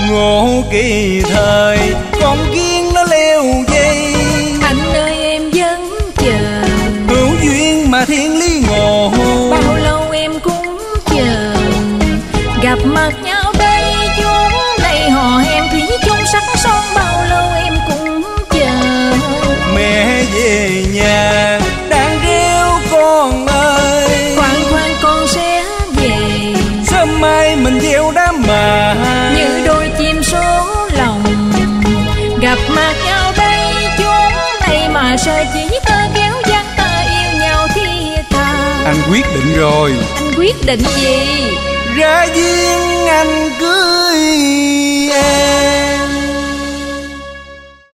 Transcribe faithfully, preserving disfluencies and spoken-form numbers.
ngộ kỳ thời con kiến nó leo dây. Anh ơi em vẫn chờ, hữu duyên mà thiên lý ngộ. bao lâu em cũng chờ, gặp mặt nhau đây chốn này hò hẹn thủy chung sắc son. Bao lâu em cũng chờ, mẹ về nhà đang reo con ơi. khoan khoan con sẽ về, sớm mai mình gieo đám mà như đôi chim số lòng. Gặp mặt nhau đây chốn này mà sao chỉ tơ kéo dắt ta yêu nhau thiết tha. anh quyết định rồi. Anh quyết định gì? Ra duyên anh cưới em.